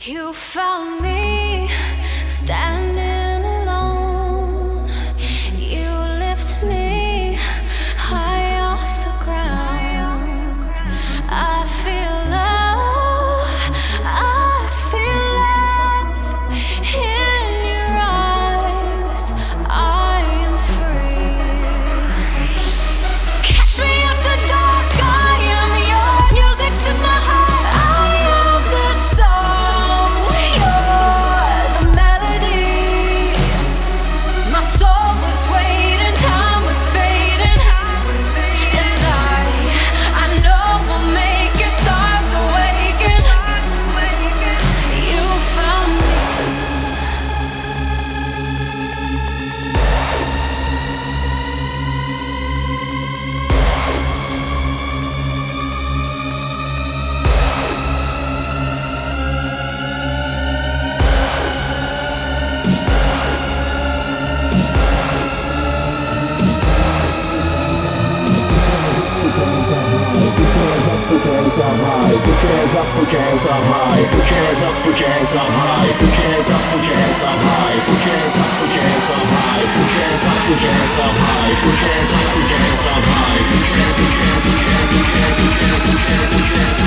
You found me standing alone. You lift me high off the ground. I feel love, I feel love in your eyes. I am free. Catch me after dark. I am your music to my heart. I am the song. You're the melody. My soul was waiting, time was fading, and I know we'll make it. Stars awaken. You found me. Put your hands up high, put your hands up, put your hands up high, put your hands up, put your hands up high, put your hands up, put your hands up high, put your hands up, put your hands up high, put your hands up, put your hands up high, put your hands up, put your hands up high, put your hands up, put your hands up, put your hands up, put your hands up, put your hands up, put your hands up, put your hands up.